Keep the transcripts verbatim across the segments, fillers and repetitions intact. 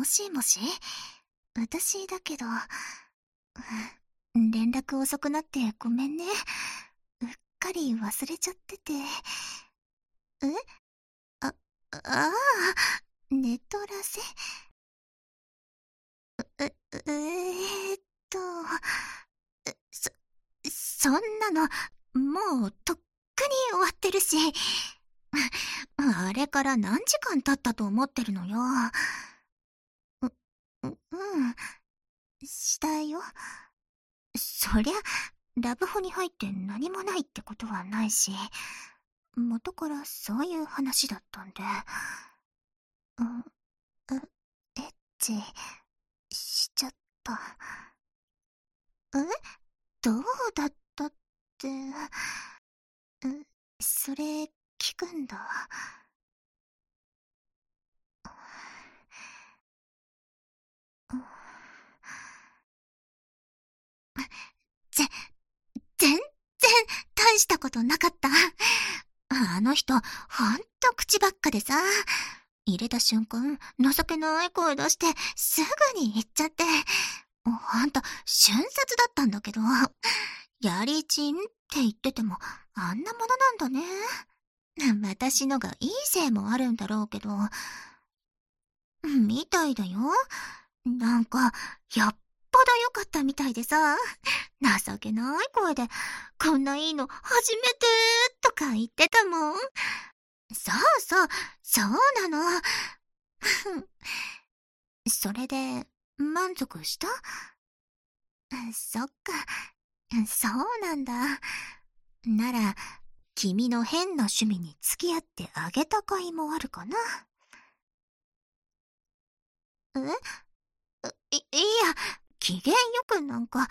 もしもし、私だけど、連絡遅くなってごめんね。うっかり忘れちゃってて。えあ、ああ、寝取らせ。う、えーっと、そ、そんなの、もうとっくに終わってるし。あれから何時間経ったと思ってるのよ。う、う、うん、したよ。そりゃ、ラブホに入って何もないってことはないし、元からそういう話だったんで、うん、え、エッチしちゃった。え、どうだったって、え、それ聞くんだ。うん、ぜ、全然大したことなかった。あの人、ほんと口ばっかでさ、入れた瞬間、情けない声出して、すぐに行っちゃって、ほんと、瞬殺だったんだけど、やりちんって言ってても、あんなものなんだね。私のがいいせいもあるんだろうけど、みたいだよ。なんか、よっぽど良かったみたいでさ、情けない声で、こんないいの初めてとか言ってたもん。そうそう、そうなの。それで、満足した？そっか、そうなんだ。なら、君の変な趣味に付き合ってあげた甲斐もあるかな。えい、いや、機嫌よくなんか、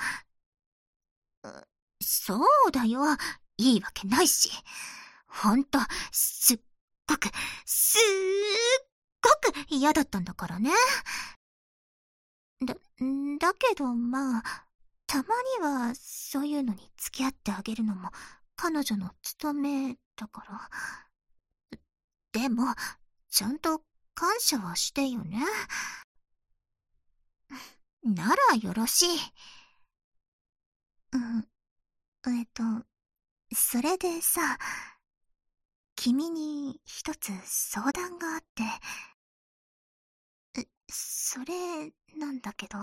そうだよ、いいわけないし。ほんと、すっごく、すっごく嫌だったんだからね。だ、だけどまあ、たまにはそういうのに付き合ってあげるのも彼女の務めだから。でも、ちゃんと感謝はしてよね。ならよろしい。うん、えっと、それでさ、君に一つ相談があって、それなんだけど、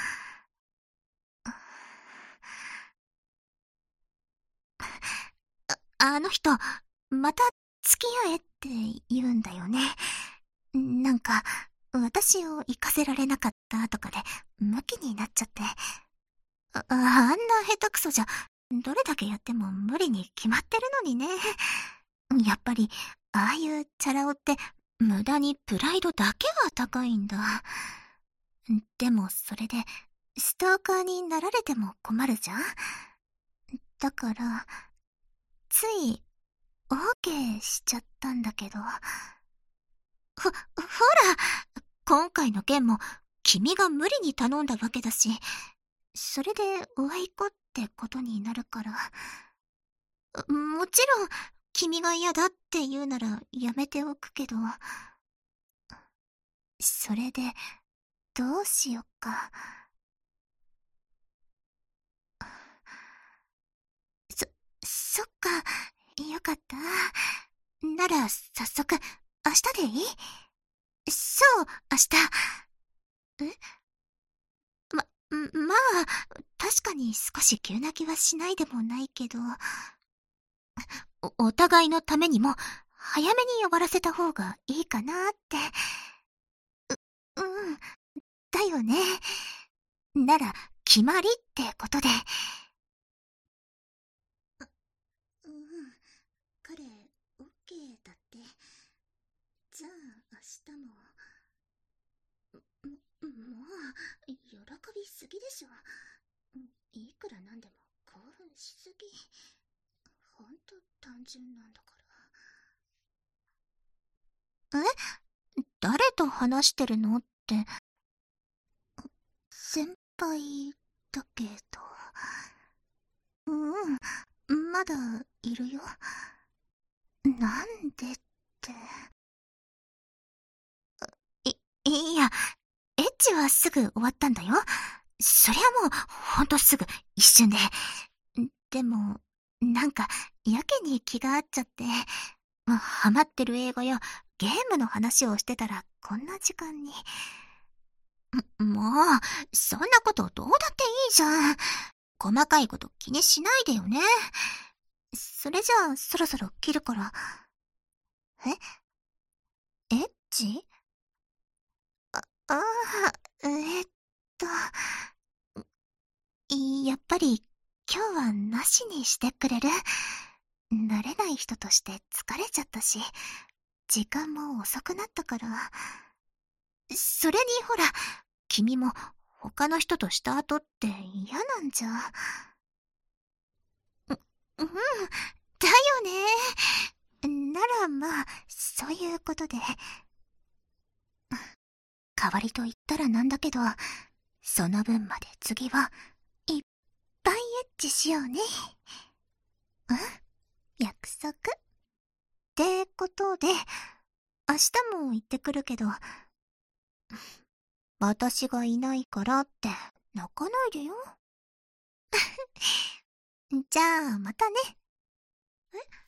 あの人、また付き合えって言うんだよね。なんか、私を行かせられなかったとかで、ムキになっちゃって。あ、あんな下手くそじゃ、どれだけやっても無理に決まってるのにね。やっぱり、ああいうチャラ男って、無駄にプライドだけは高いんだ。でもそれで、ストーカーになられても困るじゃん。だから、つい、オーケーしちゃったんだけど。ほ、ほら、今回の件も、君が無理に頼んだわけだし、それでおあいこってことになるから。もちろん、君が嫌だって言うならやめておくけど、それで、どうしよっか。そ、そっか、よかった。なら、早速、明日でいい？そう、明日。えま、まあ、確かに少し急な気はしないでもないけど、お、お互いのためにも、早めに終わらせた方がいいかなって。う、うん、だよね。なら、決まりってことで。うん、彼、オッケーだって。じゃあ、明日も。もう、喜びすぎでしょ。いくらなんでも興奮しすぎ。ほんと単純なんだから。え？誰と話してるのって。先輩だけど。うん、まだいるよ。なんでって。い、いや、エッチはすぐ終わったんだよ。そりゃもう、ほんとすぐ、一瞬で。でも、なんか、やけに気が合っちゃって、まあ、ハマってる映画やゲームの話をしてたら、こんな時間に。もう、そんなことどうだっていいじゃん。細かいこと気にしないでよね。それじゃあ、そろそろ切るから。えエッチあ、ああ、えっと、やっぱり今日はなしにしてくれる？慣れない人として疲れちゃったし、時間も遅くなったから。それにほら、君も他の人とした後って嫌なんじゃ。う、うん、だよね。ならまあ、そういうことで。代わりと言ったらなんだけど、その分まで次はいっぱいエッチしようね。うん、約束。ってことで、明日も行ってくるけど、私がいないからって泣かないでよ。じゃあまたね。え